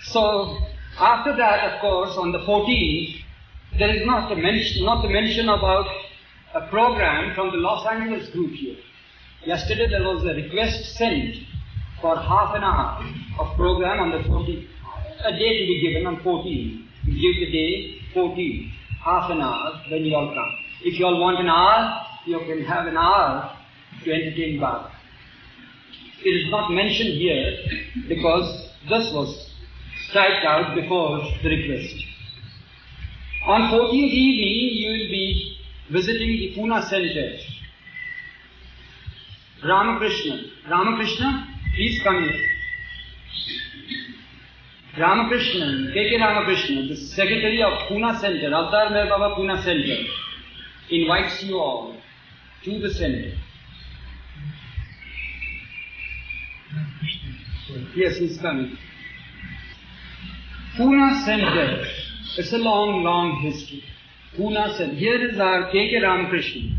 So, after that, of course, on the 14th, there is not a mention about a program from the Los Angeles group here. Yesterday there was a request sent for half an hour of program on the 14th. A day to be given on 14th. You give the day 14th. Half an hour when you all come. If you all want an hour, you can have an hour to entertain Baba. It is not mentioned here because this was typed out before the request. On 14th evening, you will be visiting the Pune Center. Ramakrishna, please come here. Ramakrishna, K.K. Ramakrishna, the secretary of Pune Center, Avtar Meher Baba Pune Center, invites you all to the center. Yes, he's coming. Pune Center. It's a long, long history. Pune Center. Here is our K.K. Ramakrishna.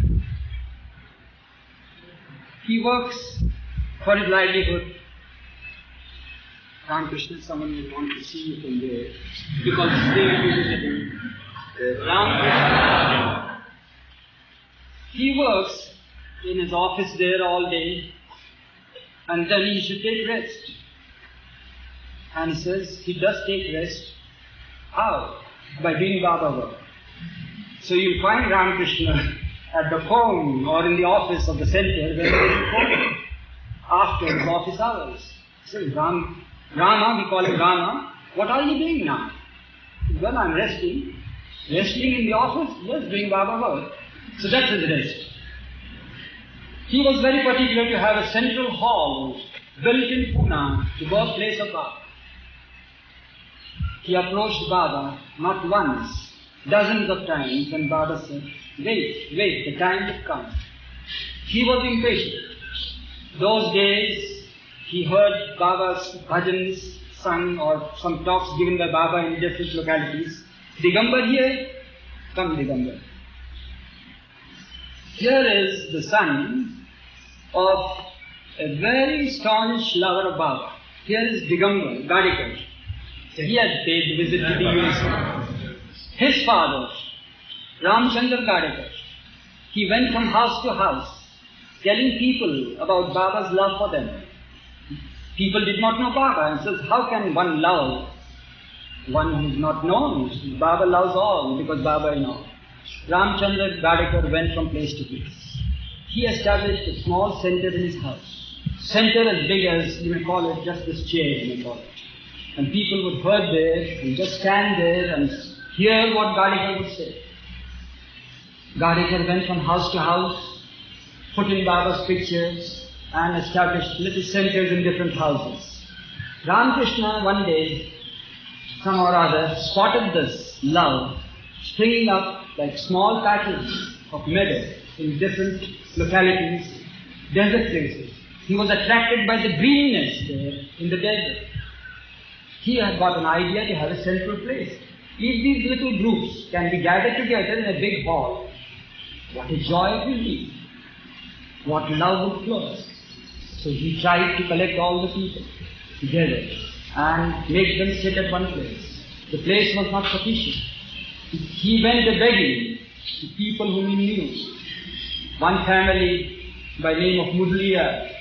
He works for his livelihood. Ramakrishna, someone will want to see you from there because they will be visiting. Ramakrishna. He works in his office there all day and then he should take rest. And he says he does take rest. How? By doing Baba work. So you'll find Ramakrishna at the phone or in the office of the center when there is a phone after his office hours. So Rama, we call him Rama, what are you doing now? Well, I'm resting. Resting in the office? Yes, doing Baba work. So that's his rest. He was very particular to have a central hall built in Pune, the birthplace of Baba. He approached Baba not once, dozens of times, and Baba said, wait, the time will come. He was impatient. Those days, he heard Baba's bhajans sung or some talks given by Baba in different localities. Digambar here, come Digambar. Here is the son of a very staunch lover of Baba. Here is Digambar, Gadikar. He had paid the visit to the USA. His father, Ramchandra Gadikar, he went from house to house telling people about Baba's love for them. People did not know Baba and says, how can one love one who is not known? Baba loves all because Baba is known. Ramchandra Gadikar went from place to place. He established a small center in his house. Center as big as, you may call it, just this chair, you may call it. And people would herd there and just stand there and hear what Gadikar would say. Gadikar went from house to house, put in Baba's pictures and established little centers in different houses. Ramakrishna one day, somehow or other, spotted this love springing up like small patches of meadow in different localities, desert places. He was attracted by the greenness there in the desert. He had got an idea to have a central place. If these little groups can be gathered together in a big hall, what a joy it will be. What love would flourish. So he tried to collect all the people together and make them sit at one place. The place was not sufficient. He went begging to people whom he knew. One family by name of Mudliya,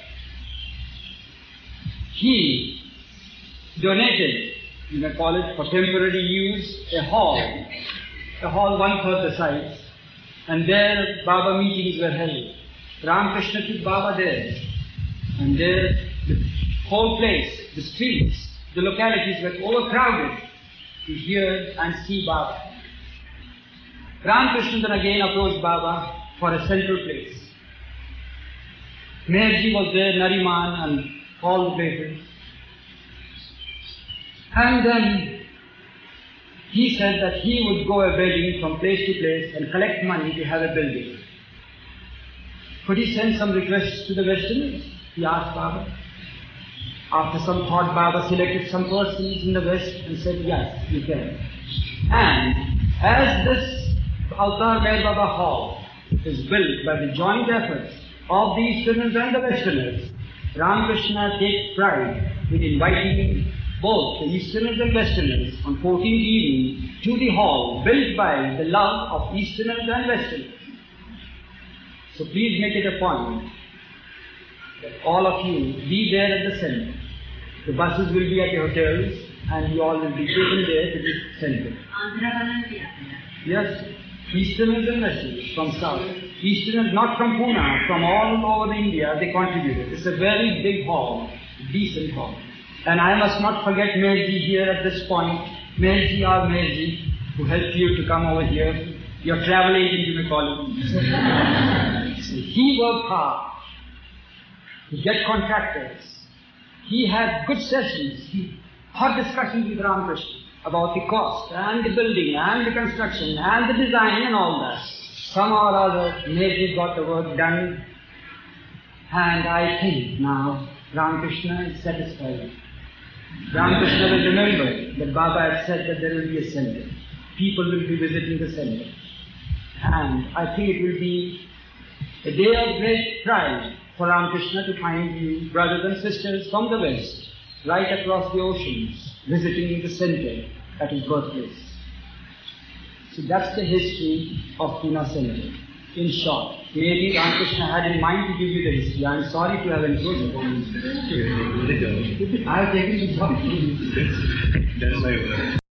he donated, you may call it for temporary use, a hall 1/3 the size, and there Baba meetings were held. Ramakrishna took Baba there, and there the whole place, the streets, the localities were overcrowded to hear and see Baba. Ramakrishna then again approached Baba for a central place. Meherji was there, Nariman and all the places. And then he said that he would go begging from place to place and collect money to have a building. Could he send some requests to the Westerners? He asked Baba. After some thought, Baba selected some persons in the West and said, yes, you can. And as this Avtar Meher Baba Hall is built by the joint efforts of the Easterners and the Westerners, Ramakrishna takes pride in inviting both the Easterners and Westerners, on 14th evening to the hall built by the love of Easterners and Westerners. So please make it a point that all of you be there at the center. The buses will be at the hotels and you all will be taken there to the center. Yes, Easterners and Westerners from South. Easterners not from Pune, from all over India they contributed. It's a very big hall, decent hall. And I must not forget Mayorji here at this point. Mayorji, our Mayorji, who helped you to come over here. Your travel agent, you may call him. So he worked hard to get contractors. He had good sessions, hot discussions with Ramakrishna about the cost and the building and the construction and the design and all that. Somehow or other, Mayorji got the work done. And I think now Ramakrishna is satisfied. Ramakrishna will remember that Baba had said that there will be a center. People will be visiting the center. And I think it will be a day of great pride for Ramakrishna to find you, brothers and sisters from the West, right across the oceans, visiting the center at his birthplace. So that's the history of Pune Center. In short, maybe Ramakrishna had in mind to give you the history. I am sorry to have encroached upon you. I have taken the job. That's my word.